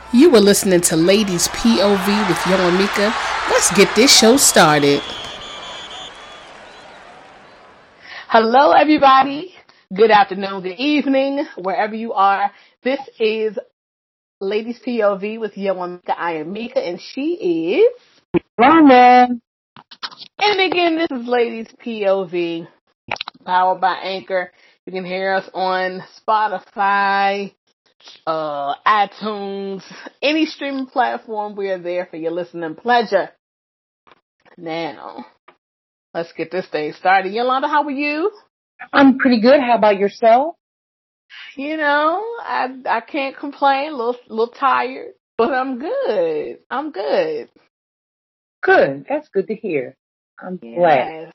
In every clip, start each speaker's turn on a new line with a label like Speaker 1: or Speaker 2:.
Speaker 1: You were listening to Ladies POV with Yo and Mika. Let's get this show started. Hello, everybody. Good afternoon, good evening, wherever you are. This is Ladies POV with Yo and Mika. I am Mika, and she is
Speaker 2: Rhonda.
Speaker 1: And again, this is Ladies POV, powered by Anchor. You can hear us on Spotify, iTunes, any streaming platform. We are there for your listening pleasure. Now, let's get this thing started. Yolanda, how are you?
Speaker 2: I'm pretty good. How about yourself?
Speaker 1: You know, I can't complain. A little tired, but I'm good. I'm good.
Speaker 2: Good. That's good to hear. I'm glad.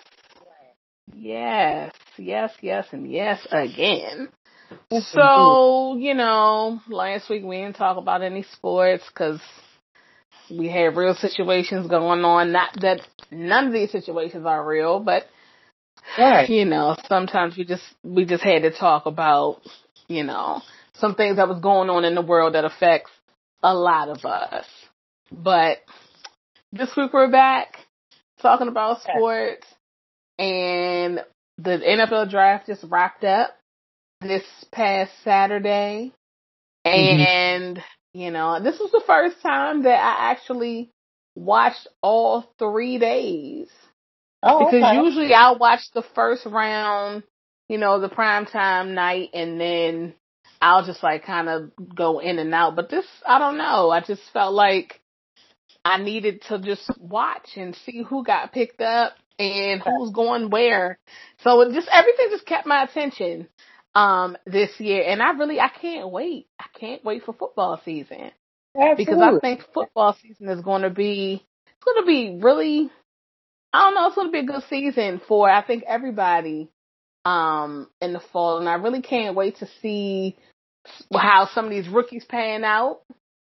Speaker 1: Yes, and yes again.
Speaker 2: Yes,
Speaker 1: So, last week we didn't talk about any sports because we had real situations going on. Not that none of these situations are real, but
Speaker 2: right.
Speaker 1: Sometimes we just had to talk about, some things that was going on in the world that affects a lot of us. But this week we're back talking about sports, and the NFL draft just wrapped up this past Saturday. And, this was the first time that I actually watched all 3 days.
Speaker 2: Oh,
Speaker 1: because
Speaker 2: okay.
Speaker 1: usually I'll watch the first round, the primetime night, and then I'll just like kind of go in and out. But this, I don't know. I just felt like I needed to just watch and see who got picked up and who's going where. So everything just kept my attention this year, and I can't wait. I can't wait for football season.
Speaker 2: Absolutely.
Speaker 1: Because I think football season is going to be really, I don't know, it's going to be a good season for, I think, everybody in the fall. And I really can't wait to see how some of these rookies pan out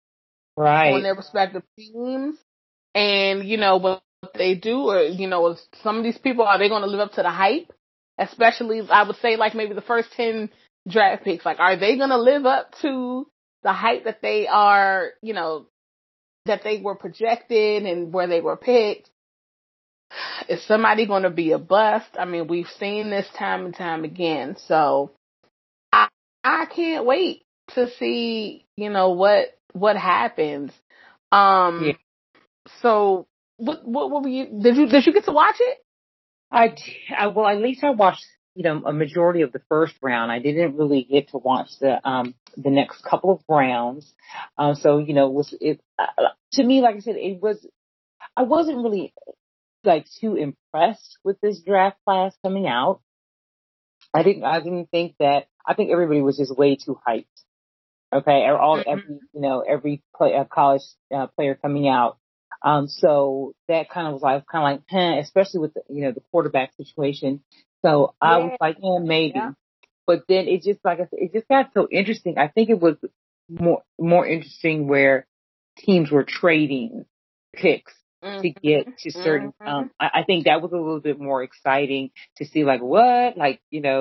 Speaker 1: on their respective teams. And, what they do, or, some of these people, are they going to live up to the hype? Especially, I would say, like, maybe the first 10 draft picks. Like, are they going to live up to the hype that they are, that they were projected and where they were picked? Is somebody going to be a bust? I mean, we've seen this time and time again. So I can't wait to see, what happens.
Speaker 2: Yeah.
Speaker 1: So what were you, did you get to watch it?
Speaker 2: Well, at least I watched, a majority of the first round. I didn't really get to watch the next couple of rounds. So, to me, like I said, I wasn't really like too impressed with this draft class coming out. I didn't think that. I think everybody was just way too hyped. Okay, every college player coming out. So that kind of was like especially with the quarterback situation. So I was like, maybe. Yeah. But then it just, like I said, it just got so interesting. I think it was more interesting where teams were trading picks to get to certain. I think that was a little bit more exciting to see, like, what, like,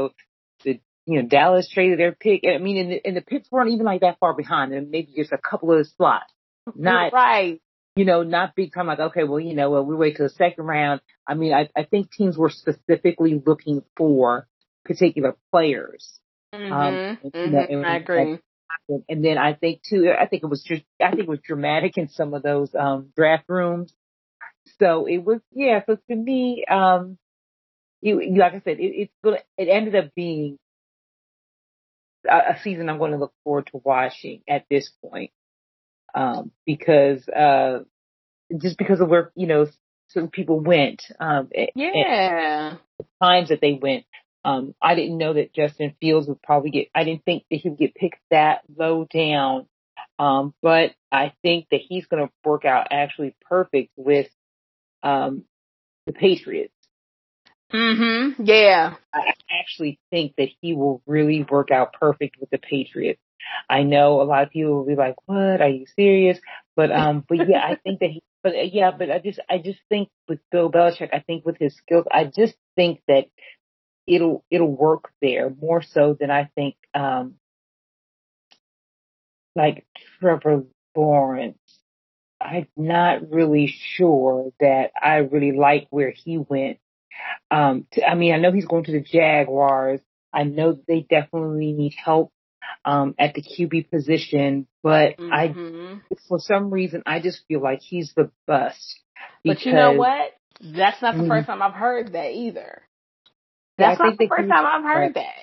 Speaker 2: Dallas traded their pick. I mean, and the picks weren't even like that far behind, and maybe just a couple of slots. Not
Speaker 1: right.
Speaker 2: Not big time. Like, okay, well, we wait till the second round. I mean, I think teams were specifically looking for particular players.
Speaker 1: I agree.
Speaker 2: And then I think it was dramatic in some of those draft rooms. So it was, yeah. So to me, like I said, it ended up being a season I'm going to look forward to watching at this point, because just because of where certain people went, and the times that they went. I didn't know that Justin Fields would probably I didn't think that he would get picked that low down, but I think that he's going to work out actually perfect with the Patriots.
Speaker 1: Yeah.
Speaker 2: I actually think that he will really work out perfect with the Patriots. I know a lot of people will be like, "What? Are you serious?" But yeah, I think that but I just think with Bill Belichick, I think with his skills, I just think that it'll work there more so than I think, like Trevor Lawrence, I'm not really sure that I really like where he went. I mean, I know he's going to the Jaguars. I know that they definitely need help at the QB position, but
Speaker 1: Mm-hmm.
Speaker 2: for some reason, I just feel like he's the bust
Speaker 1: But you know
Speaker 2: because
Speaker 1: what? That's not the
Speaker 2: mm,
Speaker 1: first time I've heard that either.
Speaker 2: yeah, I
Speaker 1: That's not
Speaker 2: think
Speaker 1: the
Speaker 2: that
Speaker 1: first
Speaker 2: he's
Speaker 1: time I've
Speaker 2: the
Speaker 1: heard that.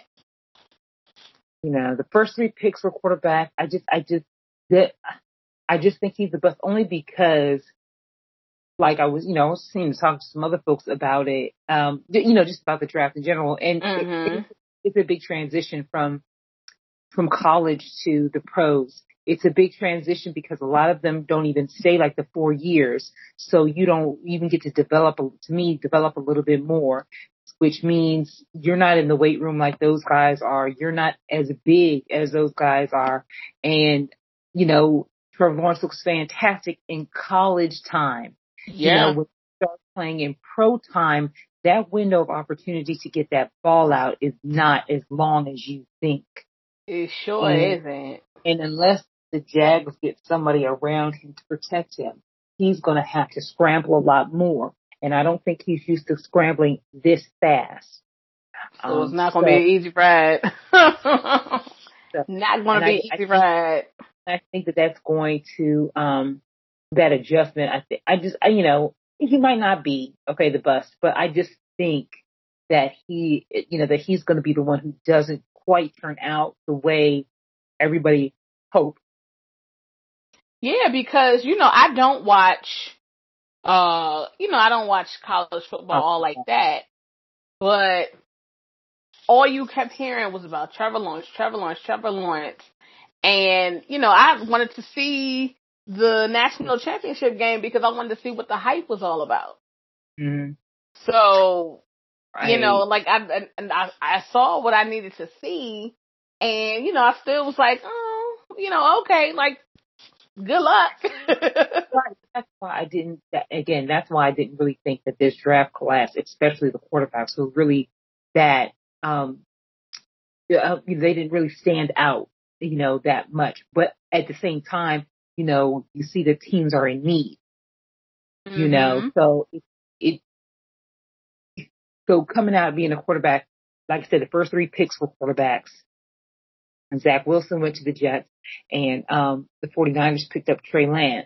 Speaker 2: the first three picks were quarterback. That I just think he's the best only because like I was seeing talk to some other folks about it, just about the draft in general, and
Speaker 1: Mm-hmm.
Speaker 2: it's a big transition from college to the pros. It's a big transition because a lot of them don't even stay like the 4 years. So you don't even get to develop a little bit more, which means you're not in the weight room like those guys are. You're not as big as those guys are. And, Trevor Lawrence looks fantastic in college time.
Speaker 1: Yeah,
Speaker 2: When you start playing in pro time, that window of opportunity to get that ball out is not as long as you think.
Speaker 1: it sure
Speaker 2: And
Speaker 1: isn't.
Speaker 2: and unless the Jags get somebody around him to protect him, he's going to have to scramble a lot more. And I don't think he's used to scrambling this fast.
Speaker 1: So it's not going to be
Speaker 2: So,
Speaker 1: an easy ride.
Speaker 2: so
Speaker 1: Not going
Speaker 2: and
Speaker 1: to be an easy ride.
Speaker 2: I think that that's going to that adjustment. He might not be the bust, but I just think that that he's going to be the one who doesn't quite turn out the way everybody hoped.
Speaker 1: Yeah, because I don't watch. I don't watch college football all like that. But all you kept hearing was about Trevor Lawrence, Trevor Lawrence, Trevor Lawrence, and I wanted to see the national championship game because I wanted to see what the hype was all about.
Speaker 2: Mm-hmm.
Speaker 1: So
Speaker 2: Right.
Speaker 1: like I saw what I needed to see, and I still was like, oh, okay, like good luck.
Speaker 2: Right. That's why I didn't really think that this draft class, especially the quarterbacks, was really that, they didn't really stand out, that much. But at the same time, you see the teams are in need,
Speaker 1: Mhm.
Speaker 2: so it, so coming out being a quarterback, like I said, the first three picks were quarterbacks. And Zach Wilson went to the Jets, and the 49ers picked up Trey Lance,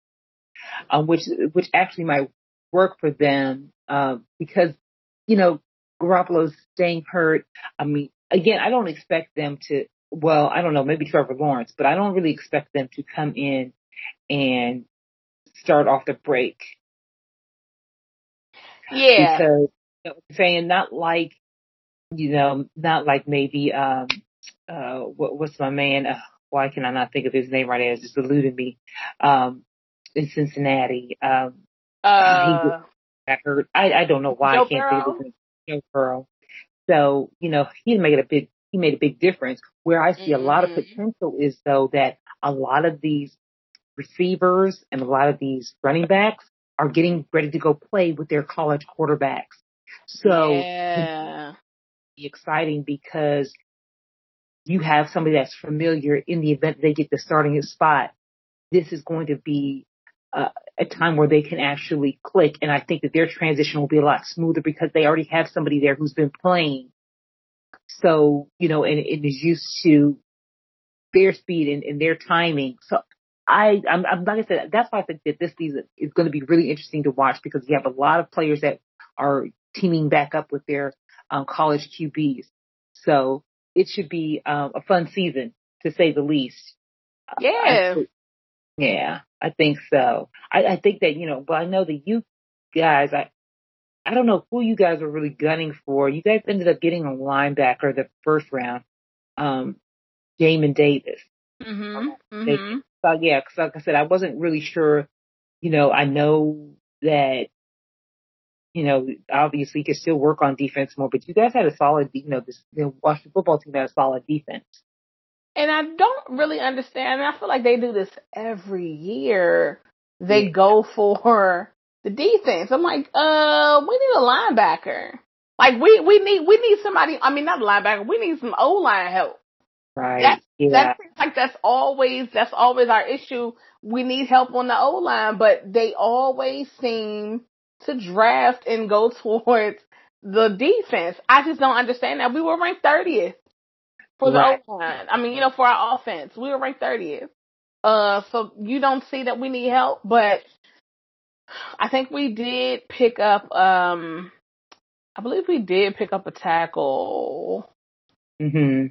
Speaker 2: which actually might work for them because Garoppolo's staying hurt. I mean, again, I don't expect them to. Well, I don't know, maybe Trevor Lawrence, but I don't really expect them to come in and start off the break
Speaker 1: Yeah.
Speaker 2: because saying not like maybe what's my man? Why can I not think of his name right now? It's just eluded me. In Cincinnati, he
Speaker 1: Uh,
Speaker 2: got hurt. I don't know why I
Speaker 1: Joe
Speaker 2: can't think of
Speaker 1: Burrow.
Speaker 2: his name. Joe Burrow. So he made a big difference. Where I see a lot of
Speaker 1: Mhm.
Speaker 2: potential is though that a lot of these receivers and a lot of these running backs are getting ready to go play with their college quarterbacks. So it's
Speaker 1: Yeah.
Speaker 2: exciting because you have somebody that's familiar in the event they get the starting spot. This is going to be a time where they can actually click. And I think that their transition will be a lot smoother because they already have somebody there who's been playing. So, and is used to their speed and their timing. So I'm like I said, that's why I think that this season is going to be really interesting to watch because you have a lot of players that are teaming back up with their college QBs. So it should be a fun season to say the least. I
Speaker 1: Yeah.
Speaker 2: Yeah, I think so. I think that, but I know that you guys, I don't know who you guys are really gunning for. You guys ended up getting a linebacker the first round, um, Jamin Davis.
Speaker 1: Mhm.
Speaker 2: They,
Speaker 1: Mhm.
Speaker 2: so yeah, 'cause like I said, I wasn't really sure, I know that, obviously you can still work on defense more, but you guys had a solid, Washington football team had a solid defense.
Speaker 1: And I don't really understand. I feel like they do this every year. They
Speaker 2: Yeah.
Speaker 1: go for the defense. I'm like, we need a linebacker. Like we need somebody. I mean, not a linebacker. We need some O line help.
Speaker 2: Right. Yeah.
Speaker 1: That seems like that's always our issue. We need help on the O line, but they always seem to draft and go towards the defense. I just don't understand that. We were ranked 30th for the
Speaker 2: Right.
Speaker 1: O line. I mean, for our offense, we were ranked 30th. So you don't see that we need help, but I think we did pick up. I believe we did pick up a tackle.
Speaker 2: Mhm.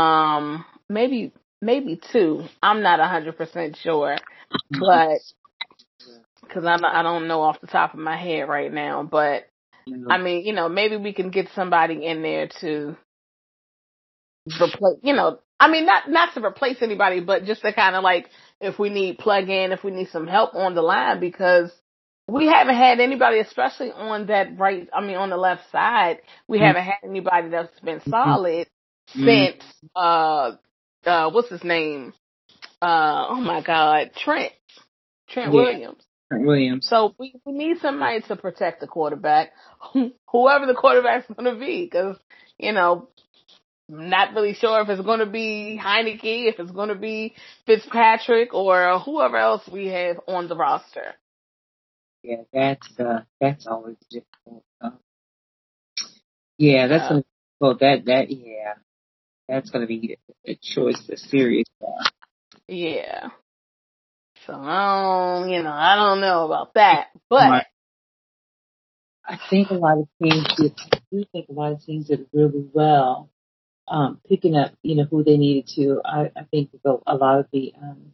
Speaker 1: Maybe two. I'm not 100% sure, but because I don't know off the top of my head right now. But I mean, maybe we can get somebody in there to replace. I mean, not to replace anybody, but just to kind of like if we need plug in, if we need some help on the line, because we haven't had anybody, especially on that right. I mean, on the left side, we haven't had anybody that's been solid since what's his name? Oh my God, Trent Williams.
Speaker 2: Trent Williams.
Speaker 1: So we need somebody to protect the quarterback, whoever the quarterback's going to be, because not really sure if it's going to be Heineke, if it's going to be Fitzpatrick, or whoever else we have on the roster.
Speaker 2: Yeah, that's always difficult. Yeah, that's gonna. Well, that's gonna be a choice, a serious one.
Speaker 1: Yeah. So I don't know about that, but
Speaker 2: I think a lot of teams did. I do think a lot of teams did really well, picking up, who they needed to. I think a lot of the,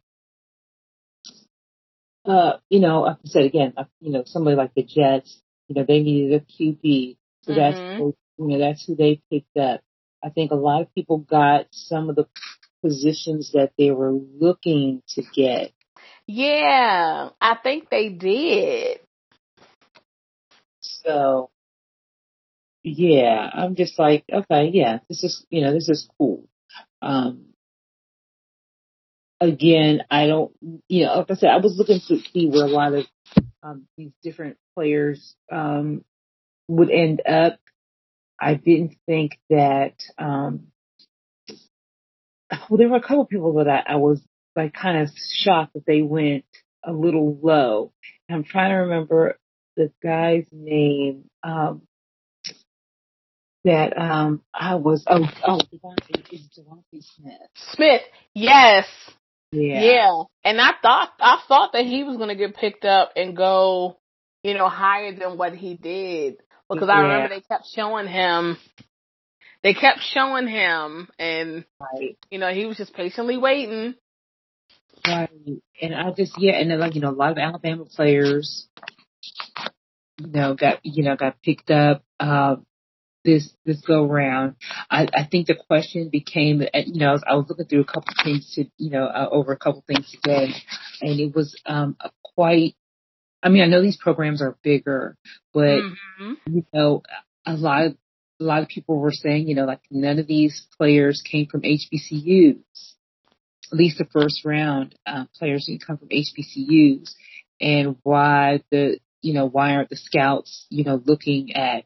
Speaker 2: like I said again, somebody like the Jets, they needed a QB, so that's who they picked up. I think a lot of people got some of the positions that they were looking to get.
Speaker 1: Yeah, I think they did.
Speaker 2: So, yeah, I'm just like, okay, yeah, this is cool. Again, I don't, like I said, I was looking to see where a lot of these different players would end up. I didn't think that. Well, there were a couple of people that I was like kind of shocked that they went a little low. I'm trying to remember the guy's name that I was. Devontae
Speaker 1: Smith, yes.
Speaker 2: Yeah.
Speaker 1: And I thought that he was going to get picked up and go, higher than what he did, because I remember they kept showing him. And
Speaker 2: right.
Speaker 1: He was just patiently waiting.
Speaker 2: Right. And I just and then a lot of Alabama players, got picked up this go round. I think the question became, I was looking through a couple of things over a couple of things today, and it was quite. I mean, I know these programs are bigger, but a lot of people were saying, like none of these players came from HBCUs. At least the first round players didn't come from HBCUs, and why aren't the scouts looking at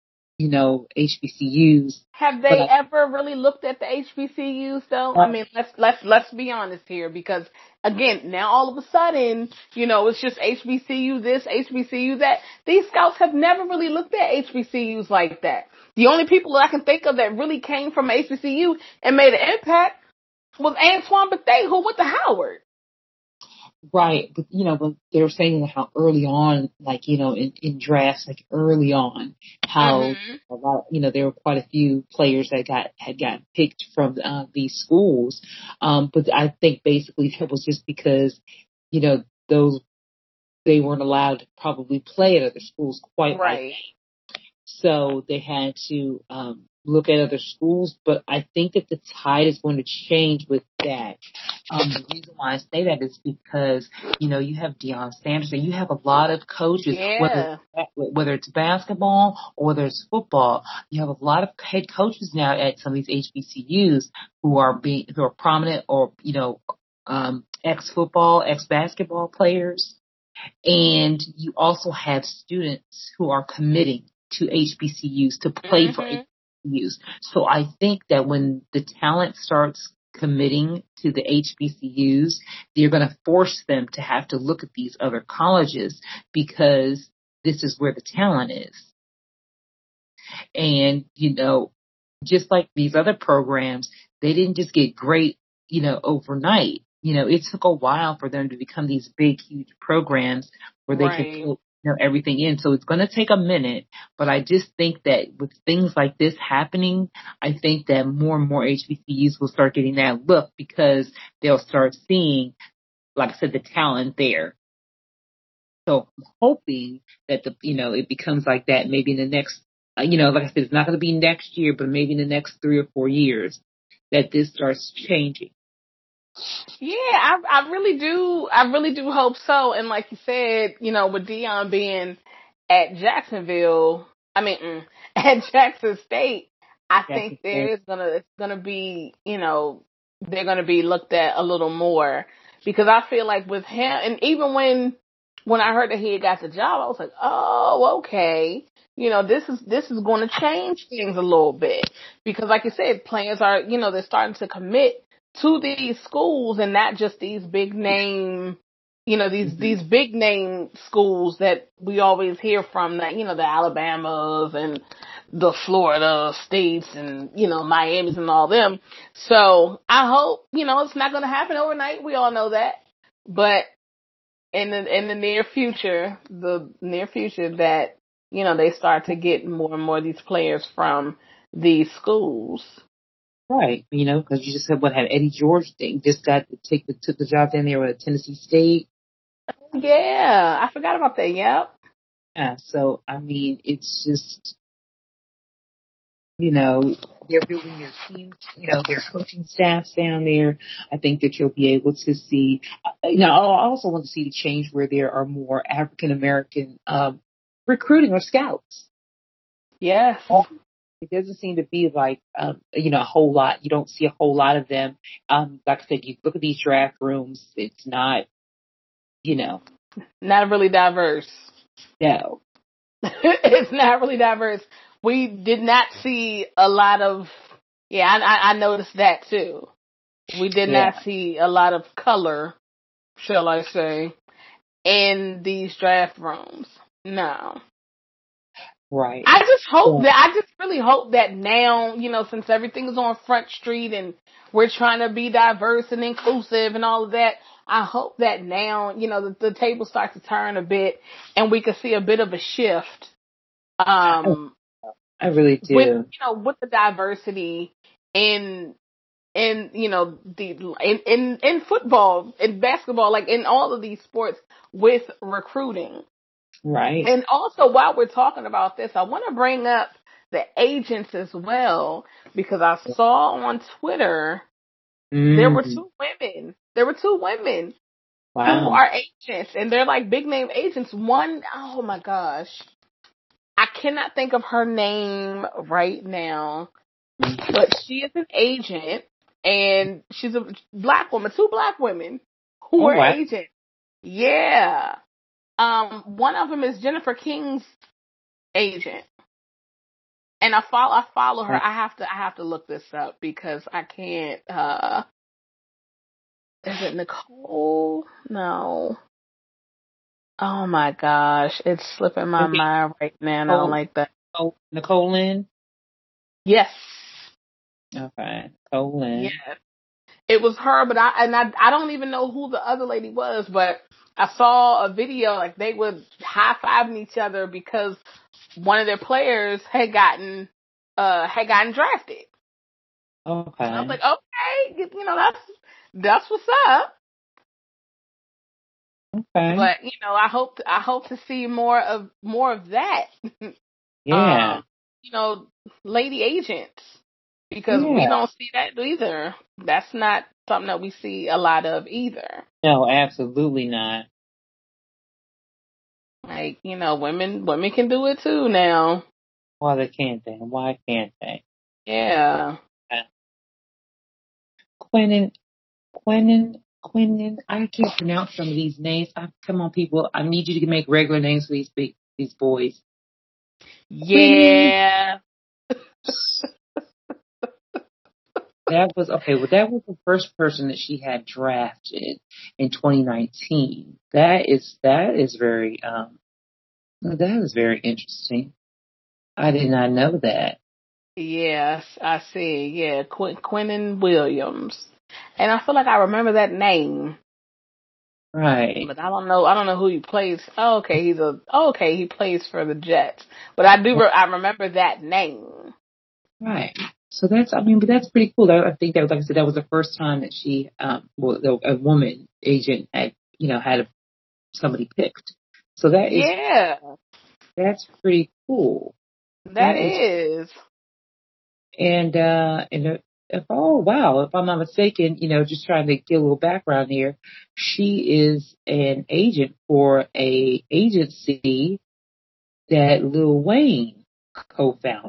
Speaker 2: HBCUs?
Speaker 1: Have they ever really looked at the HBCUs though? I mean, let's be honest here, because again, now all of a sudden, it's just HBCU this, HBCU that. These scouts have never really looked at HBCUs like that. The only people that I can think of that really came from HBCU and made an impact was Antoine Bethea, who went to Howard.
Speaker 2: Right, but but they were saying how early on, like in drafts, like early on, how a lot, there were quite a few players that had gotten picked from these schools, but I think basically that was just because those they weren't allowed to probably play at other schools quite right. So they had to look at other schools, but I think that the tide is going to change with that. The reason why I say that is because, you have Deion Sanders, and you have a lot of coaches, whether it's basketball or whether it's football, you have a lot of head coaches now at some of these HBCUs who are prominent or, ex-football, ex-basketball players. And you also have students who are committing to HBCUs to play for HBCUs. So I think that when the talent starts committing to the HBCUs, they're going to force them to have to look at these other colleges because this is where the talent is. And, just like these other programs, they didn't just get great, overnight. It took a while for them to become these big, huge programs where they could put everything in. So it's going to take a minute, but I just think that with things like this happening, I think that more and more HBCUs will start getting that look because they'll start seeing, like I said, the talent there. So I'm hoping that it becomes like that maybe in the next, like I said, it's not going to be next year, but maybe in the next 3 or 4 years that this starts changing.
Speaker 1: Yeah, I really do. I really do hope so. And like you said, with Deion being at Jacksonville, at Jackson State, I think it's gonna be, they're gonna be looked at a little more because I feel like with him, and even when I heard that he had got the job, I was like, oh, okay. This is going to change things a little bit because, like you said, players are, they're starting to commit to these schools and not just these big name, these big name schools that we always hear from, that, the Alabamas and the Florida States and, Miami's and all them. So I hope, it's not going to happen overnight. We all know that, but in the near future that, they start to get more and more of these players from these schools.
Speaker 2: Right. Because you just said had Eddie George just took the job down there at Tennessee State.
Speaker 1: Yeah, I forgot about that. Yep.
Speaker 2: Yeah. So, it's just, they're building their teams, their coaching staffs down there. I think that you'll be able to see, I also want to see the change where there are more African American, recruiting or scouts.
Speaker 1: Yes.
Speaker 2: It doesn't seem to be like, a whole lot. You don't see a whole lot of them. Like I said, you look at these draft rooms, it's not,
Speaker 1: not really diverse.
Speaker 2: No.
Speaker 1: It's not really diverse. We did not see a lot of, I noticed that too. We did not see a lot of color, shall I say, in these draft rooms. No.
Speaker 2: Right.
Speaker 1: I just really hope that now, since everything's on Front Street and we're trying to be diverse and inclusive and all of that, I hope that now, the table starts to turn a bit and we can see a bit of a shift.
Speaker 2: I really do.
Speaker 1: With the diversity in in football, in basketball, like in all of these sports with recruiting.
Speaker 2: Right.
Speaker 1: And also, while we're talking about this, I want to bring up the agents as well, because I saw on Twitter there were two women. There were two women who are agents, and they're like big name agents. One, oh my gosh, I cannot think of her name right now, but she is an agent, and she's a black woman. Two black women who are agents. Yeah. One of them is Jennifer King's agent, and I follow her. I have to look this up because I can't. Is it Nicole? No. Oh my gosh, it's slipping my mind right now. And I don't like that.
Speaker 2: Oh, Nicole Lynn.
Speaker 1: Yes.
Speaker 2: Okay, Nicole Lynn.
Speaker 1: Yes. It was her, but I don't even know who the other lady was, but I saw a video like they were high-fiving each other because one of their players had gotten drafted.
Speaker 2: Okay.
Speaker 1: And I was like, okay, that's what's up.
Speaker 2: Okay.
Speaker 1: But I hope to see more of that.
Speaker 2: Yeah.
Speaker 1: Lady agents, because we don't see that either. That's not something that we see a lot of either.
Speaker 2: No, absolutely not.
Speaker 1: Like, women can do it too now.
Speaker 2: Why can't they? Why can't they?
Speaker 1: Yeah.
Speaker 2: Quentin, I can't pronounce some of these names. Come on, people. I need you to make regular names for these boys.
Speaker 1: Yeah.
Speaker 2: That was okay. Well, that was the first person that she had drafted in 2019. That is very that is very interesting. I did not know that.
Speaker 1: Yes, I see. Yeah, Quentin Williams, and I feel like I remember that name,
Speaker 2: Right,
Speaker 1: but I don't know. I don't know who he plays. Oh, okay, he plays for the Jets, but I do. I remember that name.
Speaker 2: right. So that's, I mean, but that's pretty cool. I think that was, like I said, that was the first time that she, a woman agent had, had somebody picked. So
Speaker 1: Yeah,
Speaker 2: that's pretty cool.
Speaker 1: that
Speaker 2: That is,
Speaker 1: is.
Speaker 2: and oh wow, if I'm not mistaken, just trying to get a little background here, she is an agent for a agency that Lil Wayne co-founded.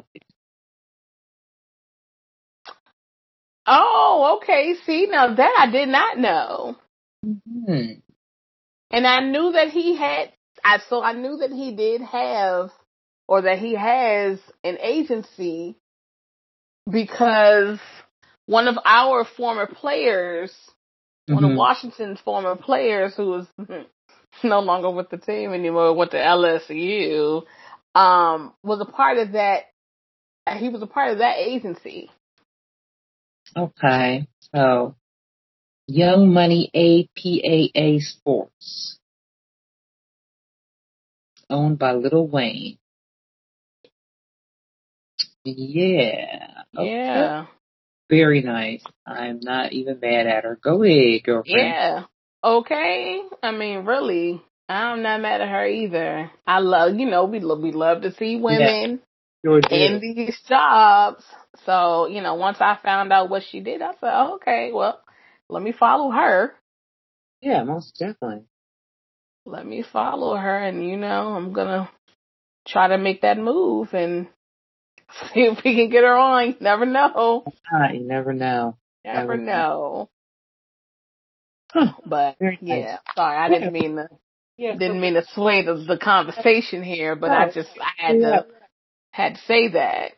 Speaker 1: Oh, okay. See, now that I did not know.
Speaker 2: Hmm.
Speaker 1: And I knew that I knew that he did have, or that he has an agency because one of our former players, one of
Speaker 2: Hmm.
Speaker 1: Washington's former players who is no longer with the team anymore, went to LSU, was a part of that, he was a part of that agency.
Speaker 2: Okay, so Young Money APAA Sports, owned by Lil Wayne. Yeah. Okay.
Speaker 1: Yeah.
Speaker 2: Very nice. I'm not even mad at her. Go ahead, girlfriend.
Speaker 1: Yeah. Okay. I mean, really, I'm not mad at her either. I love, we love to see
Speaker 2: Yeah,
Speaker 1: women
Speaker 2: sure
Speaker 1: in
Speaker 2: do.
Speaker 1: these jobs. So, once I found out what she did, I said, oh, okay, well, let me follow her.
Speaker 2: Yeah, most definitely.
Speaker 1: Let me follow her, and I'm gonna try to make that move and see if we can get her on. You never know.
Speaker 2: You never know.
Speaker 1: Never
Speaker 2: Never know.
Speaker 1: know.
Speaker 2: Huh.
Speaker 1: But
Speaker 2: Very nice.
Speaker 1: yeah, sorry, I
Speaker 2: Yeah.
Speaker 1: didn't mean to
Speaker 2: Yeah.
Speaker 1: didn't mean to sway the conversation here, but I
Speaker 2: No.
Speaker 1: just I
Speaker 2: Yeah.
Speaker 1: had to say that.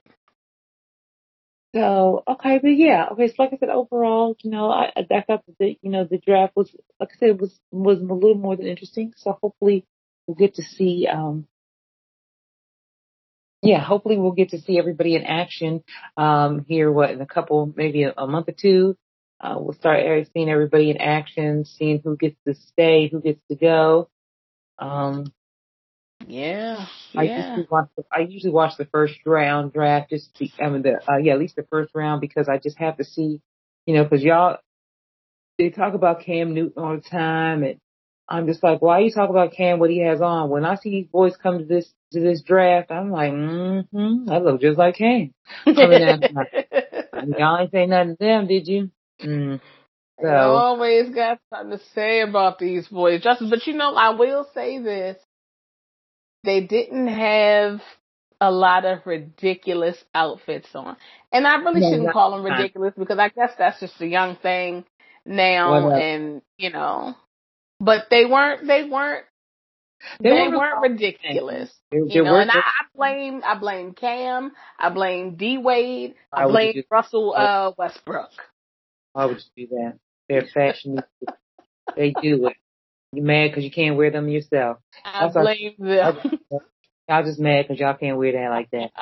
Speaker 2: So okay, but yeah, okay. So like I said, overall, I thought that the draft was, like I said, was a little more than interesting. So hopefully we'll get to see yeah, hopefully we'll get to see everybody in action here. What, in a couple, maybe a month or two, we'll start seeing everybody in action, seeing who gets to stay, who gets to go. Um,
Speaker 1: Yeah,
Speaker 2: I
Speaker 1: yeah,
Speaker 2: usually watch. I usually watch the first round draft, just I mean at least the first round, because I just have to see, because y'all, they talk about Cam Newton all the time, and I'm just like, why you talk about Cam, what he has on? When I see these boys come to this draft, I'm like, I look just like Cam. I mean, y'all ain't say nothing to them, did you?
Speaker 1: they
Speaker 2: So,
Speaker 1: always got something to say about these boys. But I will say this: they didn't have a lot of ridiculous outfits on, and I really
Speaker 2: no,
Speaker 1: shouldn't
Speaker 2: not
Speaker 1: call them
Speaker 2: this time.
Speaker 1: ridiculous because I guess that's just a young thing
Speaker 2: What
Speaker 1: now,
Speaker 2: up?
Speaker 1: and but they weren't.
Speaker 2: They
Speaker 1: They
Speaker 2: weren't real
Speaker 1: weren't
Speaker 2: confident.
Speaker 1: ridiculous,
Speaker 2: They
Speaker 1: and
Speaker 2: weren't.
Speaker 1: I blame Cam, I blame D Wade, I
Speaker 2: Why would you
Speaker 1: blame
Speaker 2: do?
Speaker 1: Russell
Speaker 2: Why
Speaker 1: Westbrook.
Speaker 2: why would you do that? They're fashion. They do it. You mad because you can't wear them yourself?
Speaker 1: I
Speaker 2: That's all.
Speaker 1: blame them.
Speaker 2: Y'all just mad because y'all can't wear that like that.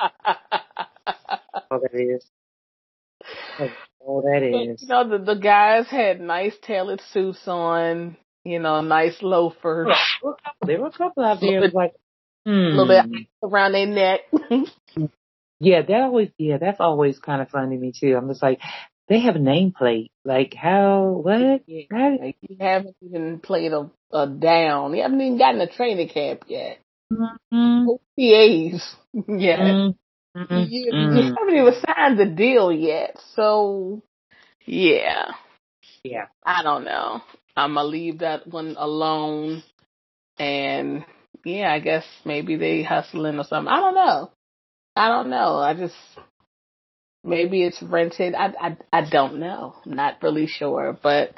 Speaker 2: All that is. That's all that
Speaker 1: But
Speaker 2: is.
Speaker 1: the guys had nice tailored suits on, nice loafers,
Speaker 2: There were a couple out
Speaker 1: a little
Speaker 2: there. It was
Speaker 1: bit,
Speaker 2: like,
Speaker 1: little bit around their neck.
Speaker 2: yeah, that's always kind of fun to me too. I'm just like, they have a nameplate. Like, how, what?
Speaker 1: Yeah,
Speaker 2: How?
Speaker 1: like you haven't even played a down. You haven't even gotten a training camp yet.
Speaker 2: Mm,
Speaker 1: OTAs yet.
Speaker 2: mm, mm,
Speaker 1: You
Speaker 2: mm.
Speaker 1: haven't even signed the deal yet. So yeah,
Speaker 2: Yeah.
Speaker 1: I don't know. I'm gonna leave that one alone. And yeah, I guess maybe they hustling or something. I don't know. I don't know. I just maybe it's rented. I don't know. I'm not really sure. But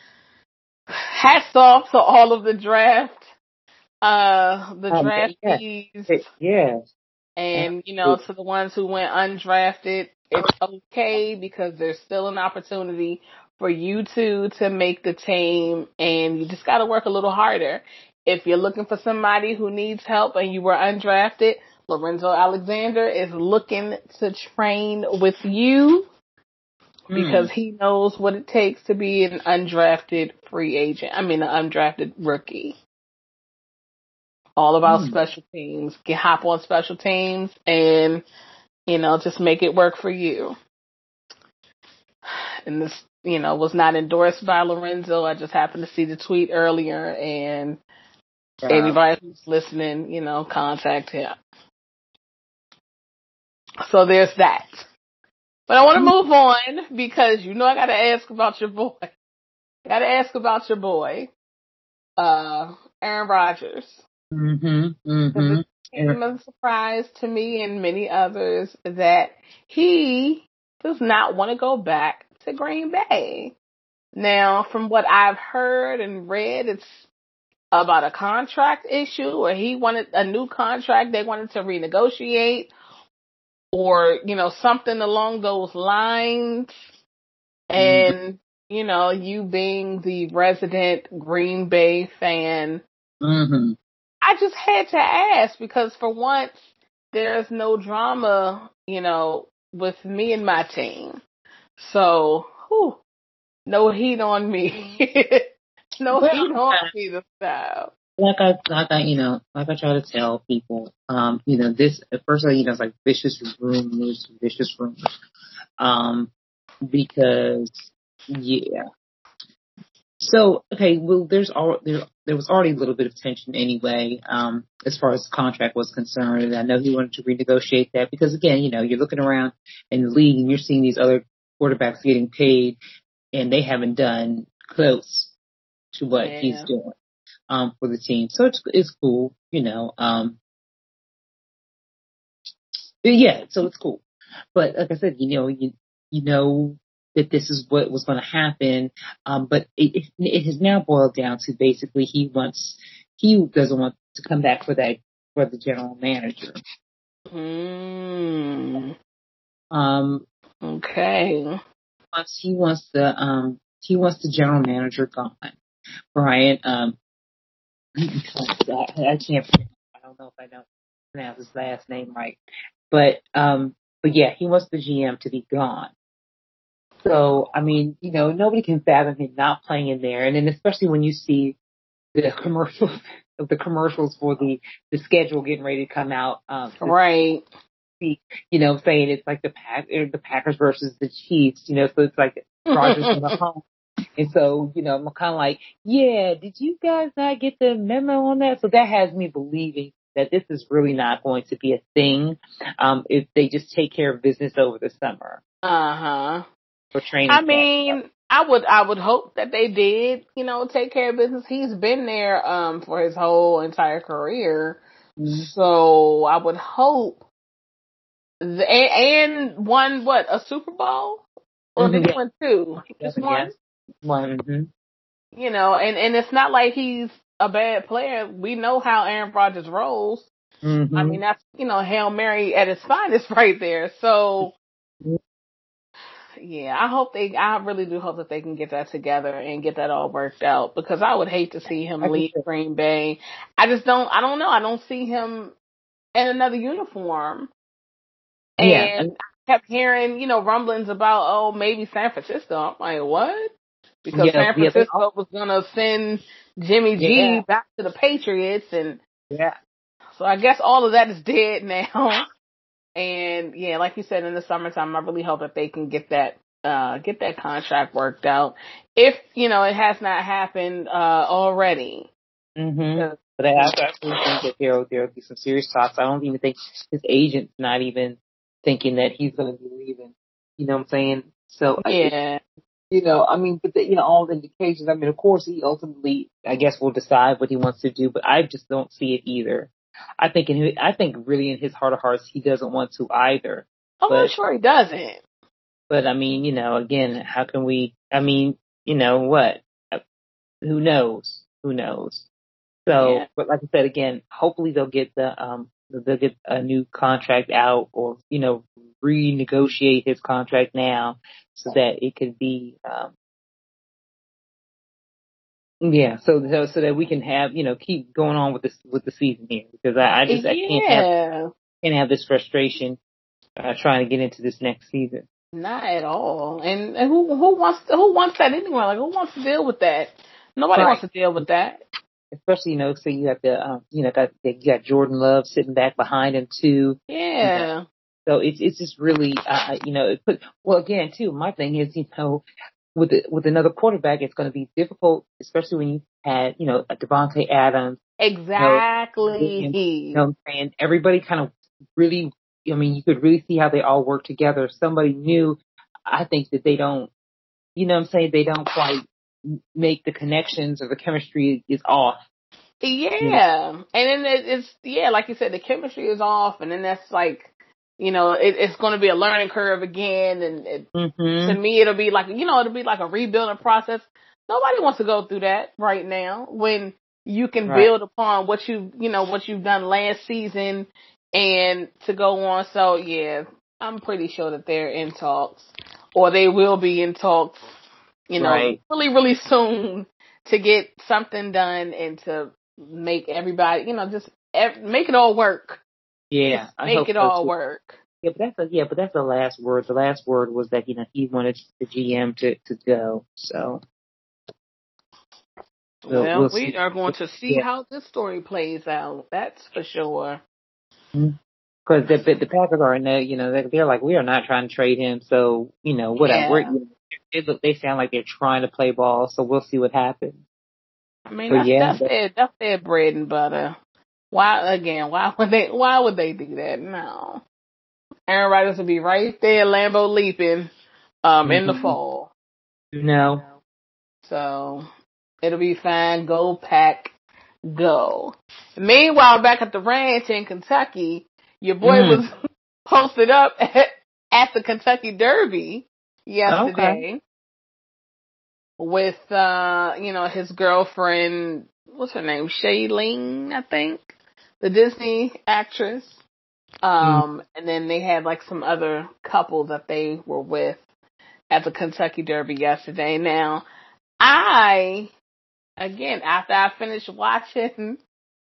Speaker 1: hats off to all of the the
Speaker 2: Yes.
Speaker 1: draftees,
Speaker 2: Yes. And
Speaker 1: and to the ones who went undrafted. it's okay because there's still an opportunity for you two to make the team, and you just got to work a little harder. If you're looking for somebody who needs help and you were undrafted, Lorenzo Alexander is looking to train with you because he knows what it takes to be an undrafted free agent. I mean, an undrafted rookie. All about special teams. Hop on special teams and, just make it work for you. And this, was not endorsed by Lorenzo. I just happened to see the tweet earlier, and anybody who's listening, contact him. So there's that. But I want to move on because I got to ask about your boy. Aaron Rodgers. It came as a surprise to me and many others that he does not want to go back to Green Bay. Now, from what I've heard and read, it's about a contract issue, or he wanted a new contract. They wanted to renegotiate, or, something along those lines. And, you being the resident Green Bay fan, I just had to ask because for once there's no drama, with me and my team. So, no heat on me. Heat on me this time.
Speaker 2: Like I try to tell people, this, firstly, it's like vicious rumors, because, yeah. So, okay, well, there was already a little bit of tension anyway, as far as the contract was concerned. And I know he wanted to renegotiate that because, again, you're looking around in the league and you're seeing these other quarterbacks getting paid and they haven't done close to what he's doing, for the team. So it's cool, yeah, so it's cool. But like I said, you know that this is what was going to happen. But it has now boiled down to basically he doesn't want to come back for the general manager.
Speaker 1: Okay.
Speaker 2: He wants the general manager gone. Brian, I can't, I don't know if I don't pronounce his last name right, but yeah, he wants the GM to be gone. So, I mean, nobody can fathom him not playing in there. And then especially when you see the commercials for the schedule getting ready to come out.
Speaker 1: Right.
Speaker 2: Saying it's like the Packers versus the Chiefs, so it's like Rodgers in the home. And so, I'm kind of like, yeah, did you guys not get the memo on that? So that has me believing that this is really not going to be a thing, if they just take care of business over the summer. For training.
Speaker 1: I mean, I would hope that they did, take care of business. He's been there, for his whole entire career. So I would hope, and won a Super Bowl? Or did he win two? Just one?
Speaker 2: One.
Speaker 1: And it's not like he's a bad player. We know how Aaron Rodgers rolls. I mean, that's, Hail Mary at its finest right there. So, yeah, I really do hope that they can get that together and get that all worked out, because I would hate to see him leave Green Bay. I don't know. I don't see him in another uniform. And I kept hearing, rumblings about, maybe San Francisco. I'm like, what? Because San Francisco was going to send Jimmy G back to the Patriots. And so I guess all of that is dead now. And yeah, like you said, in the summertime, I really hope that they can get that contract worked out. If, it has not happened, already.
Speaker 2: But I actually think that there'll be some serious talks. I don't even think his agent's not even thinking that he's going to be leaving. You know what I'm saying? So,
Speaker 1: yeah.
Speaker 2: I mean, but all the indications, I mean, of course he ultimately, I guess, will decide what he wants to do, but I just don't see it either. I think really in his heart of hearts, he doesn't want to either.
Speaker 1: I'm sure he doesn't.
Speaker 2: But I mean, again, how can we, I mean, what? Who knows? So, but like I said, again, hopefully they'll get they'll get a new contract out, or, renegotiate his contract now so that it could be, so that we can have, keep going on with with the season here, because I can't have this frustration, trying to get into this next season.
Speaker 1: Not at all. And who wants that anyway? Like, who wants to deal with that? Nobody wants to deal with that.
Speaker 2: Especially, so you have you got Jordan Love sitting back behind him too.
Speaker 1: Yeah.
Speaker 2: So it's just really, again too, my thing is, with another quarterback, it's going to be difficult, especially when you had, Devontae Adams.
Speaker 1: Exactly.
Speaker 2: And everybody kind of really, you could really see how they all work together. Somebody new, I think that they don't, they don't quite make the connections, or the chemistry is off.
Speaker 1: Yeah. And then it's like you said, the chemistry is off, and then that's like, it's going to be a learning curve again. And to me, it'll be like, it'll be like a rebuilding process. Nobody wants to go through that right now when you can build upon what you've done last season and to go on. So yeah, I'm pretty sure that they're in talks, or they will be in talks, really, really soon, to get something done and to make everybody, just make it all work.
Speaker 2: Yeah,
Speaker 1: make it all work.
Speaker 2: Yeah, but that's the last word. The last word was that, he wanted the GM to go. So,
Speaker 1: well, we are going to see how this story plays out. That's for sure.
Speaker 2: Because the Packers are in there, they're like, we are not trying to trade him. So, whatever. Yeah. They sound like they're trying to play ball. So we'll see what happens.
Speaker 1: I mean, that's their bread and butter. Why would they do that? No. Aaron Rodgers will be right there, Lambeau leaping, in the fall.
Speaker 2: No.
Speaker 1: So, it'll be fine. Go Pack, go. Meanwhile, back at the ranch in Kentucky, your boy was posted up at the Kentucky Derby yesterday with, his girlfriend, what's her name? Shailene, I think, the Disney actress. And then they had like some other couple that they were with at the Kentucky Derby yesterday. Now, after I finished watching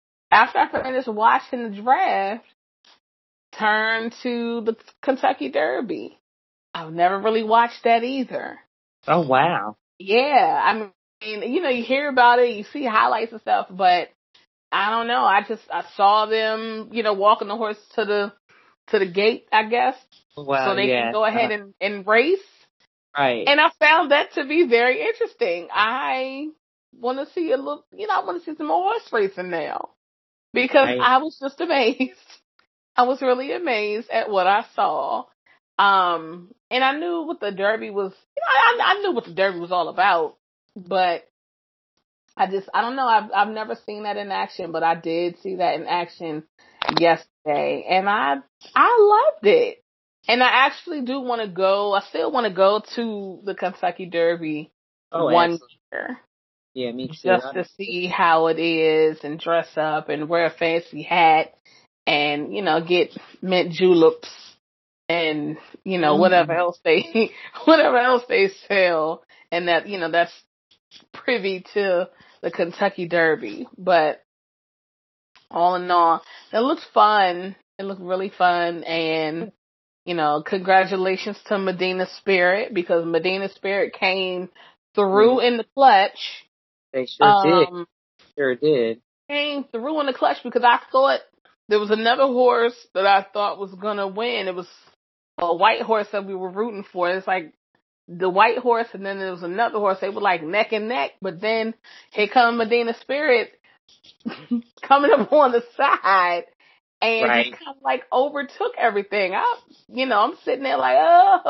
Speaker 1: the draft, turned to the Kentucky Derby. I've never really watched that either.
Speaker 2: Oh, wow.
Speaker 1: Yeah. I mean, you hear about it, you see highlights and stuff, but I don't know. I saw them, walking the horse to the gate, I guess.
Speaker 2: Wow,
Speaker 1: so they can go ahead and race.
Speaker 2: Right.
Speaker 1: And I found that to be very interesting. I want to see I want to see some more horse racing now, because I was just amazed. I was really amazed at what I saw. And I knew what the Derby was, I knew what the Derby was all about, but I don't know. I've never seen that in action, but I did see that in action yesterday, and I loved it. And I actually do want to go. I still want to go to the Kentucky Derby one year.
Speaker 2: Yeah, me too.
Speaker 1: Just to see how it is, and dress up and wear a fancy hat, and get mint juleps, and whatever else they sell, and that that's privy to the Kentucky Derby. But all in all, it looks fun. It looked really fun, and congratulations to Medina Spirit, because Medina Spirit came through in the clutch.
Speaker 2: They sure did.
Speaker 1: Came through in the clutch, because I thought there was another horse that I thought was gonna win. It was a white horse that we were rooting for. It's like the white horse, and then there was another horse. They were like neck and neck, but then here come Medina Spirit coming up on the side, and he kind of like overtook everything. I'm sitting there like,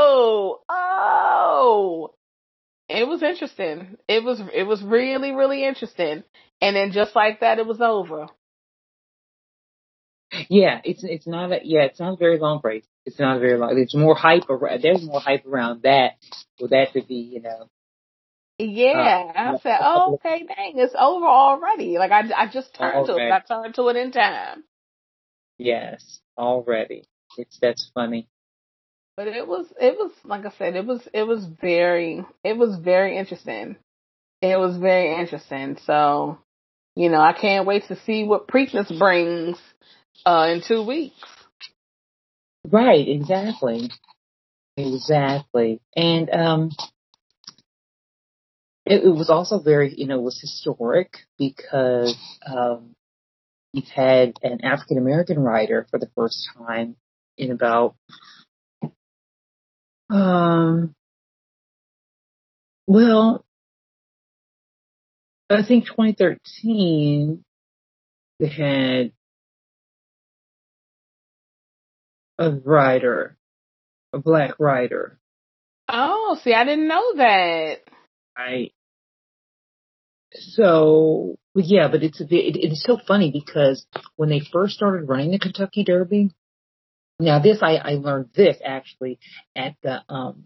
Speaker 1: oh. It was interesting. It was really, really interesting. And then just like that, it was over.
Speaker 2: Yeah, it's not a very long race. It's not very long. There's more hype around that. For that to be,
Speaker 1: Yeah, I said, okay, dang, it's over already. Like I just turned to it. I turned to it in time.
Speaker 2: Yes, already. That's funny.
Speaker 1: But it was like I said, it was very interesting. It was very interesting. So, I can't wait to see what Preakness brings in 2 weeks.
Speaker 2: Right, exactly. Exactly. And it was also very, it was historic because you've had an African American writer for the first time in about well, I think 2013 they had a writer, a black writer.
Speaker 1: Oh, see, I didn't know that.
Speaker 2: Right. So, yeah, but it's so funny because when they first started running the Kentucky Derby, now this I learned this actually at the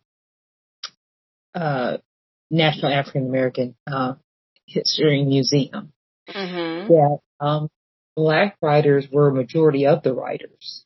Speaker 2: uh National African American History Museum.
Speaker 1: Mm-hmm.
Speaker 2: That black writers were a majority of the writers.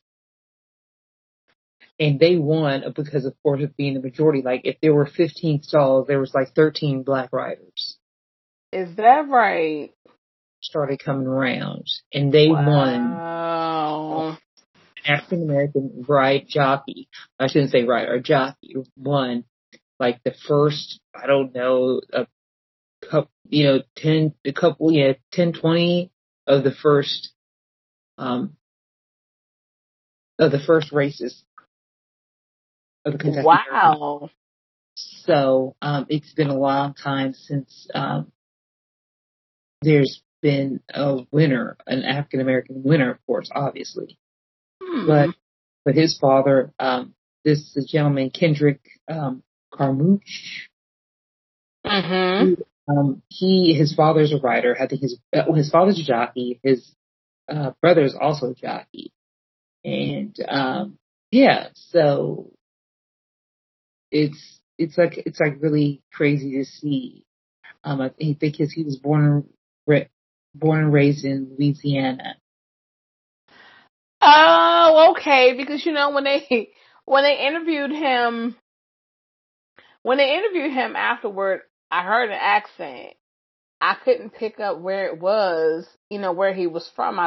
Speaker 2: And they won because, of course, of being the majority. Like, if there were 15 stalls, there was like 13 black riders
Speaker 1: Is that right?
Speaker 2: started coming around, and they won.
Speaker 1: Wow.
Speaker 2: African American ride jockey. I shouldn't say rider, a jockey won like the first. I don't know, a couple, 10, 20 of the first, races of the Kentucky Derby.
Speaker 1: Wow.
Speaker 2: So, it's been a long time since, there's been a winner, an African American winner, of course, obviously.
Speaker 1: Hmm.
Speaker 2: But his father, this gentleman, Kendrick, Carmouche,
Speaker 1: Mm-hmm.
Speaker 2: his father's a writer. I think his father's a jockey. His, brother's also a jockey. And, yeah, so it's like really crazy to see. I think because he was born and raised in Louisiana.
Speaker 1: Oh, okay. Because when they interviewed him afterward, I heard an accent. I couldn't pick up where it was, where he was from.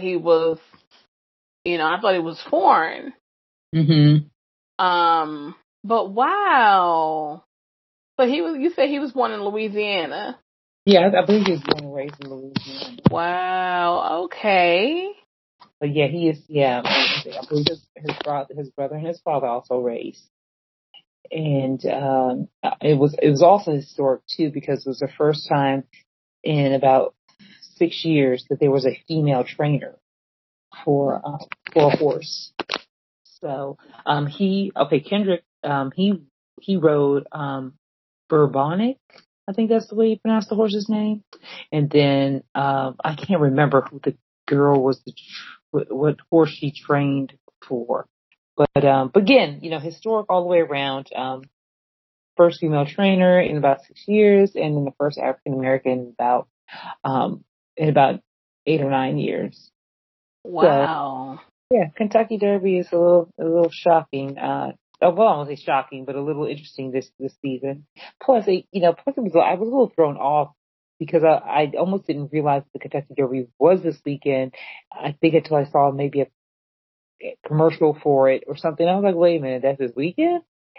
Speaker 1: I thought he was foreign.
Speaker 2: Mm-hmm.
Speaker 1: But wow. But you said he was born in Louisiana.
Speaker 2: Yeah, I believe he was born and raised in Louisiana.
Speaker 1: Wow. Okay.
Speaker 2: But yeah, he is. Yeah, I believe his brother and his father also raised. And it was also historic too because it was the first time in about 6 years that there was a female trainer for a horse. So Kendrick, he rode Bourbonic. I think that's the way you pronounce the horse's name. And then I can't remember who the girl was, what horse she trained for. But again, historic all the way around. First female trainer in about 6 years, and then the first African American in about 8 or 9 years. So
Speaker 1: Wow.
Speaker 2: yeah, Kentucky Derby is a little shocking. Well, I won't say shocking, but a little interesting this season. Plus, I was a little thrown off because I almost didn't realize the Kentucky Derby was this weekend. I think until I saw maybe a commercial for it or something. I was like, wait a minute, that's this weekend?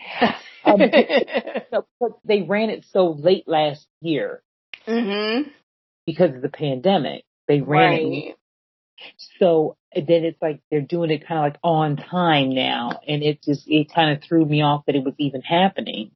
Speaker 2: But they ran it so late last year
Speaker 1: Mhm.
Speaker 2: because of the pandemic. They ran it.
Speaker 1: Right.
Speaker 2: So then it's like they're doing it kind of like on time now, and it kind of threw me off that it was even happening.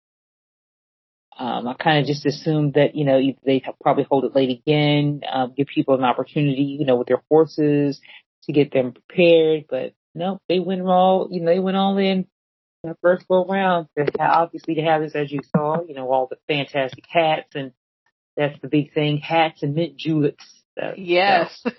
Speaker 2: I kind of just assumed that they probably hold it late again, give people an opportunity, with their horses to get them prepared. But no, they went all in that first go round. Obviously, to have this, as you saw, all the fantastic hats, and that's the big thing: hats and mint juleps. So.
Speaker 1: Yes.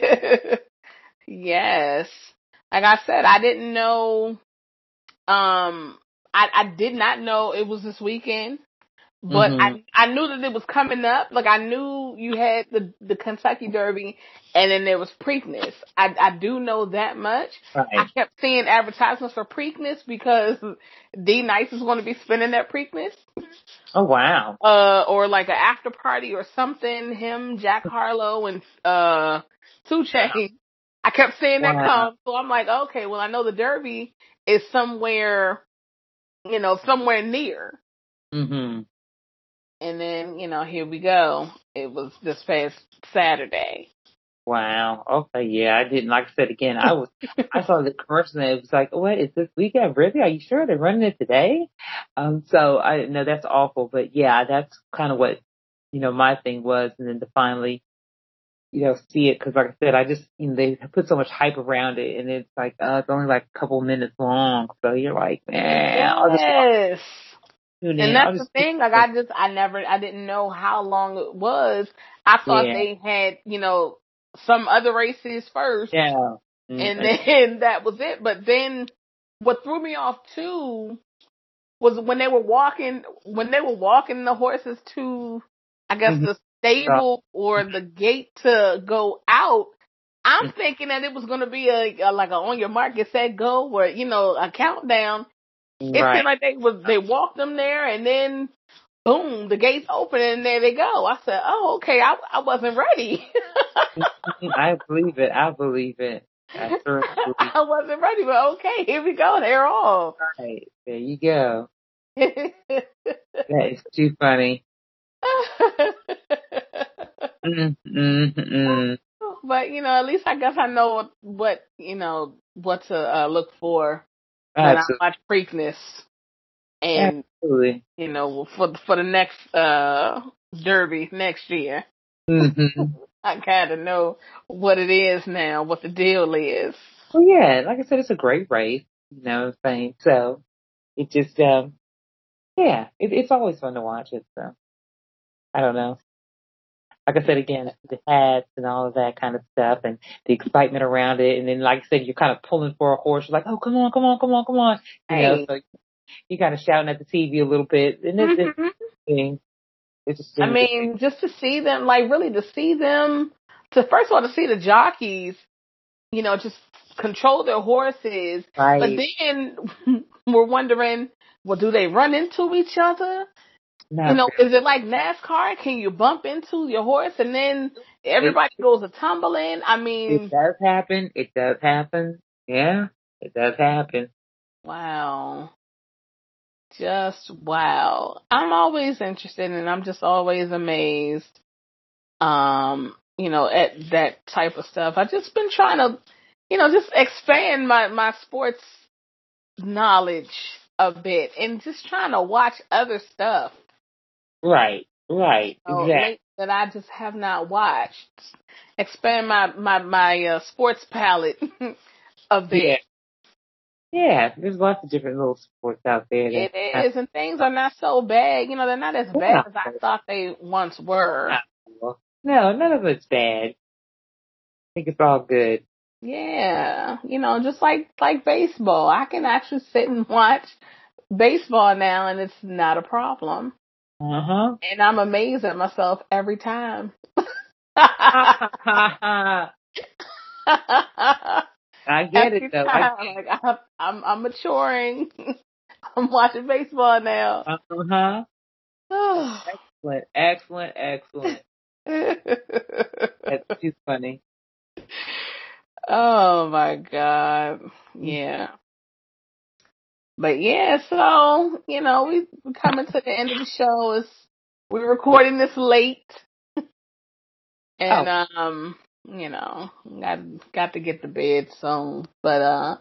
Speaker 1: Yes. Like I said, I didn't know. I did not know it was this weekend. but
Speaker 2: Mhm.
Speaker 1: I knew that it was coming up. Like I knew you had the Kentucky Derby, and then there was Preakness. I do know that much. I
Speaker 2: Right.
Speaker 1: kept seeing advertisements for Preakness because D Nice is going to be spinning that Preakness.
Speaker 2: Oh wow.
Speaker 1: Or like an after party or something. Him, Jack Harlow, and Two Chainz. I kept seeing that
Speaker 2: Wow.
Speaker 1: come, so I'm like, okay, well, I know the Derby is somewhere, somewhere near.
Speaker 2: Mhm.
Speaker 1: And then, here we go. It was this past Saturday.
Speaker 2: Wow. Okay. Yeah, I didn't. Like I said again, I saw the commercial and it was like, what is this weekend? Really? Are you sure they're running it today? So I didn't know that's awful, but yeah, that's kind of what, my thing was. And then to finally, see it. Cause like I said, I just, they put so much hype around it and it's like, it's only like a couple minutes long. So you're like, man, I'll just
Speaker 1: Yes.
Speaker 2: tune
Speaker 1: And
Speaker 2: in. I'll
Speaker 1: that's the
Speaker 2: just,
Speaker 1: thing. Like I didn't know how long it was. I thought
Speaker 2: yeah,
Speaker 1: they had, some other races first,
Speaker 2: yeah.
Speaker 1: and
Speaker 2: Mm-hmm.
Speaker 1: then that was it. But then what threw me off too was when they were walking the horses to, I guess,
Speaker 2: Mm-hmm.
Speaker 1: the stable or the gate to go out. I'm thinking that it was going to be a like a on your mark, get set, go, or a countdown. It
Speaker 2: Right.
Speaker 1: seemed like they walked them there, and then boom, the gates open, and there they go. I said, oh, okay, I wasn't ready.
Speaker 2: I believe it. I believe it. I certainly believe
Speaker 1: I wasn't ready, but okay, here we go. They're off.
Speaker 2: it. Right. There you go. That is too funny. Mm.
Speaker 1: But at least I guess I know what to look for when I
Speaker 2: Absolutely.
Speaker 1: watch Preakness, and
Speaker 2: Absolutely.
Speaker 1: for the next Derby next year.
Speaker 2: Mm-hmm.
Speaker 1: I gotta know what it is now, what the deal is.
Speaker 2: Well, yeah, like I said, it's a great race, what I'm saying? So it just, yeah, it's always fun to watch it. So I don't know. Like I said again, the hats and all of that kind of stuff and the excitement around it. And then, like I said, you're kind of pulling for a horse. You're like, oh, come on, come on, come on, come on.
Speaker 1: Hey.
Speaker 2: So you're kind of shouting at the TV a little bit. And
Speaker 1: Hmm.
Speaker 2: it just
Speaker 1: I
Speaker 2: seems to,
Speaker 1: mean, just to see them, like really to see them, to first of all, to see the jockeys, just control their horses. But
Speaker 2: right.
Speaker 1: then we're wondering, well, do they run into each other?
Speaker 2: Not
Speaker 1: Is it like NASCAR? Can you bump into your horse and then
Speaker 2: it,
Speaker 1: everybody goes a tumbling? I
Speaker 2: it
Speaker 1: mean,
Speaker 2: does happen. It does happen. Yeah, it does happen.
Speaker 1: wow. Just wow. I'm always interested and I'm just always amazed, at that type of stuff. I've just been trying to, just expand my sports knowledge a bit and just trying to watch other stuff.
Speaker 2: Right, right, exactly.
Speaker 1: Late that I just have not watched. Expand my sports palette a
Speaker 2: Yeah,
Speaker 1: bit.
Speaker 2: yeah. There's lots of different little sports out there that
Speaker 1: It is, and things are not so bad. They're not as bad
Speaker 2: yeah,
Speaker 1: as I thought they once were.
Speaker 2: no, none of it's bad. I think it's all good.
Speaker 1: Yeah, just like baseball. I can actually sit and watch baseball now, and it's not a problem.
Speaker 2: Uh
Speaker 1: And I'm amazed at myself every time.
Speaker 2: huh. I get it
Speaker 1: Every
Speaker 2: though. I
Speaker 1: time,
Speaker 2: get
Speaker 1: like I'm maturing. I'm watching baseball now.
Speaker 2: it. Uh huh. Excellent, excellent, excellent. That's too funny.
Speaker 1: Oh my God. Yeah. But yeah, so, we're coming to the end of the show. We're recording this late
Speaker 2: Oh.
Speaker 1: and, got to get to bed soon, but,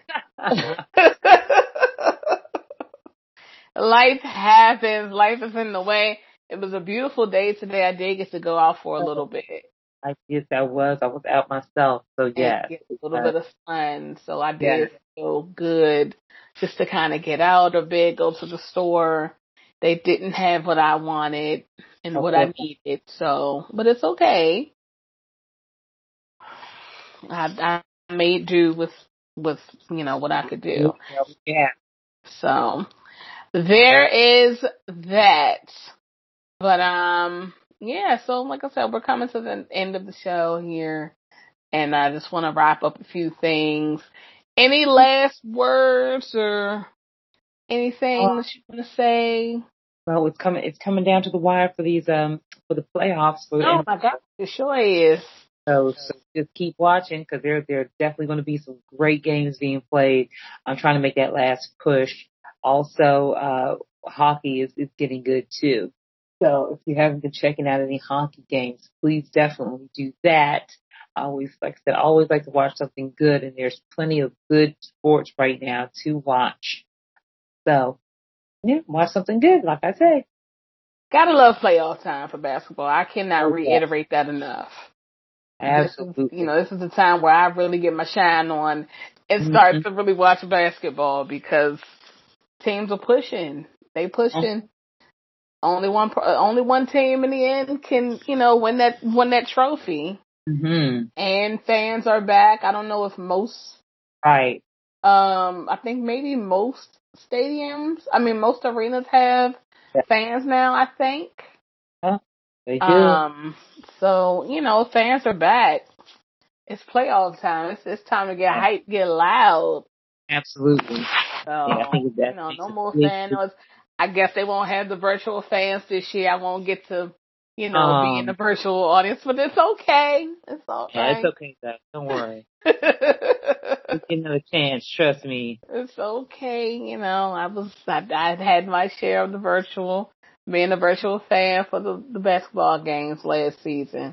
Speaker 1: life happens. Life is in the way. It was a beautiful day today. I did get to go out for a little bit
Speaker 2: I guess I was. I was out myself. So
Speaker 1: and
Speaker 2: yeah.
Speaker 1: get a little bit of sun. So I
Speaker 2: Yeah.
Speaker 1: did feel good just to kind of get out a bit, go to the store. They didn't have what I wanted and what I
Speaker 2: Okay.
Speaker 1: needed. So, but it's okay. I made do with what I could do.
Speaker 2: Yeah.
Speaker 1: So, there is that. But yeah. So like I said, we're coming to the end of the show here, and I just want to wrap up a few things. Any last words or anything that you want to say?
Speaker 2: Well, it's coming down to the wire for these for the playoffs for the
Speaker 1: Oh
Speaker 2: NFL.
Speaker 1: my God, it sure is.
Speaker 2: So just keep watching because there are definitely going to be some great games being played. I'm trying to make that last push. Also, hockey is getting good too. So if you haven't been checking out any hockey games, please definitely do that. I always, like I said, I always like to watch something good, and there's plenty of good sports right now to watch. So yeah, watch something good, like I say.
Speaker 1: Gotta love playoff time for basketball. I cannot
Speaker 2: Oh yeah,
Speaker 1: reiterate that enough.
Speaker 2: absolutely.
Speaker 1: This is the time where I really get my shine on and start
Speaker 2: Mm-hmm.
Speaker 1: to really watch basketball because teams are pushing. They pushing. Only one team in the end can, win that trophy.
Speaker 2: Mm-hmm.
Speaker 1: And fans are back. I don't know if most,
Speaker 2: Right.
Speaker 1: I think maybe most most arenas have
Speaker 2: Yeah.
Speaker 1: fans now, I think.
Speaker 2: Huh? They do.
Speaker 1: So, fans are back. It's playoff time. It's time to get
Speaker 2: Yeah.
Speaker 1: hyped, get loud.
Speaker 2: Absolutely.
Speaker 1: So,
Speaker 2: Yeah, I think that
Speaker 1: no
Speaker 2: makes
Speaker 1: more
Speaker 2: it
Speaker 1: fan noise. I guess they won't have the virtual fans this year. I won't get to, be in the
Speaker 2: um
Speaker 1: virtual audience, but it's okay. It's all
Speaker 2: yeah, it's
Speaker 1: right.
Speaker 2: okay though. Don't worry. You get another chance, trust me.
Speaker 1: It's okay. I had my share of the virtual, being a virtual fan for the basketball games last season.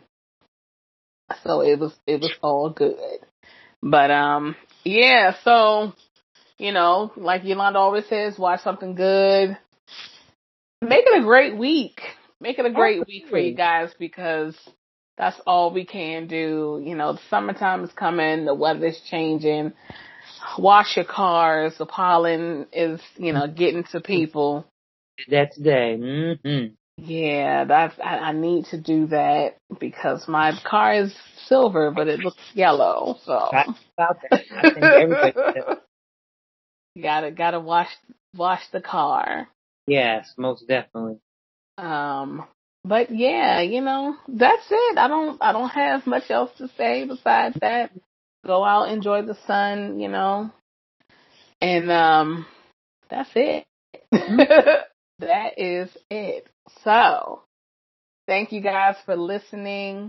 Speaker 1: So it was all good. But yeah, so like Yolanda always says, watch something good. Make it a great week. Make it a great week for you
Speaker 2: Absolutely.
Speaker 1: guys because that's all we can do. The summertime is coming, the weather's changing. Wash your cars. The pollen is, getting to people.
Speaker 2: That today. Mm-hmm.
Speaker 1: Yeah, I need to do that because my car is silver, but it looks yellow. So
Speaker 2: Right about that. I think everybody does.
Speaker 1: gotta wash the car.
Speaker 2: Yes, most definitely.
Speaker 1: Um, but yeah, that's it. I don't have much else to say besides that. Go out, enjoy the sun, and that's it.
Speaker 2: Mm-hmm.
Speaker 1: That is it. So, thank you guys for listening.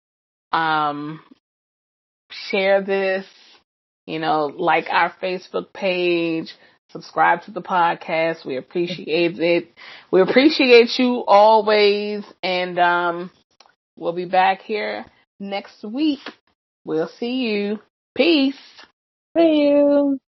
Speaker 1: Um, Share this, like our Facebook page, subscribe to the podcast. We appreciate it. We appreciate you always. And we'll be back here next week. We'll see you. Peace.
Speaker 2: See you.